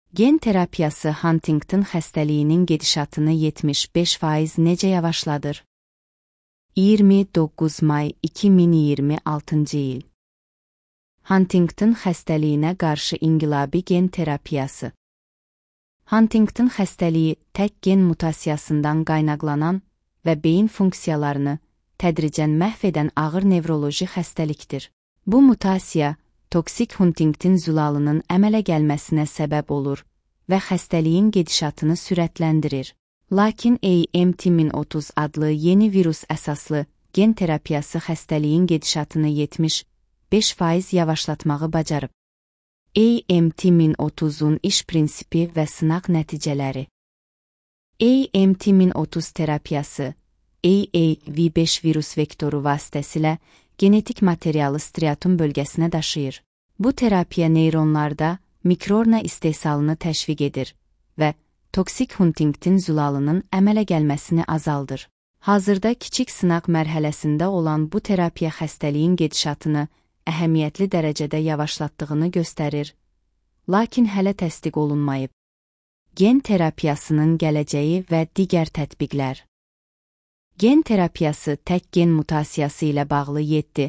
Gen terapiyası Huntington xəstəliyinin gedişatını 75% necə yavaşladır? 29 may 2026-cı il. Huntington xəstəliyinə qarşı inqilabi gen terapiyası. Huntington xəstəliyi tək gen mutasiyasından qaynaqlanan və beyin funksiyalarını tədricən məhv edən ağır nevroloji xəstəlikdir. Bu mutasiya toksik Huntington zülalının əmələ gəlməsinə səbəb olur və xəstəliyin gedişatını sürətləndirir. Lakin AMT1030 adlı yeni virus əsaslı gen terapiyası xəstəliyin gedişatını 75% yavaşlatmağı bacarıb. AMT1030-un iş prinsipi və sınaq nəticələri. AMT1030 terapiyası AAV5 virus vektoru vasitəsilə genetik materialı striatum bölgəsinə daşıyır. Bu terapiya neyronlarda mikroRNA istehsalını təşviq edir və toksik Huntington zülalının əmələ gəlməsini azaldır. Hazırda kiçik sınaq mərhələsində olan bu terapiya xəstəliyin gedişatını əhəmiyyətli dərəcədə yavaşlatdığını göstərir, lakin hələ təsdiq olunmayıb. Gen terapiyasının gələcəyi və digər tətbiqlər. Gen terapiyası tək gen mutasiyası ilə bağlı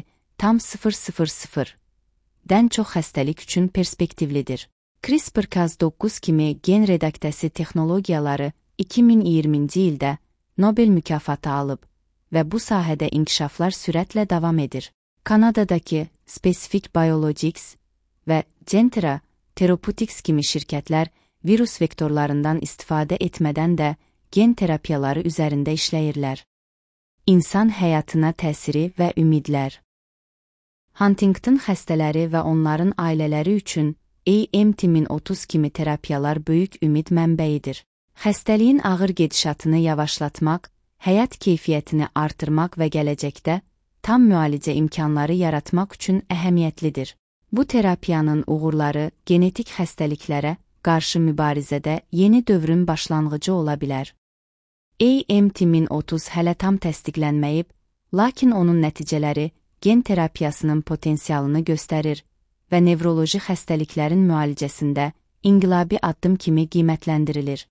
7,000-dən çox xəstəlik üçün perspektivlidir. CRISPR-Cas9 kimi gen redaktəsi texnologiyaları 2020-ci ildə Nobel mükafatı alıb və bu sahədə inkişaflar sürətlə davam edir. Kanadadakı Specific Biologics və Gentera Therapeutics kimi şirkətlər virus vektorlarından istifadə etmədən də gen terapiyaları üzərində işləyirlər. İnsan həyatına təsiri və ümidlər. Huntington xəstələri və onların ailələri üçün AMT1030 kimi terapiyalar böyük ümid mənbəyidir. Xəstəliyin ağır gedişatını yavaşlatmaq, həyat keyfiyyətini artırmaq və gələcəkdə tam müalicə imkanları yaratmaq üçün əhəmiyyətlidir. Bu terapiyanın uğurları genetik xəstəliklərə qarşı mübarizədə yeni dövrün başlanğıcı ola bilər. AMT1030 hələ tam təsdiqlənməyib, lakin onun nəticələri gen terapiyasının potensialını göstərir və nevroloji xəstəliklərin müalicəsində inqilabi addım kimi qiymətləndirilir.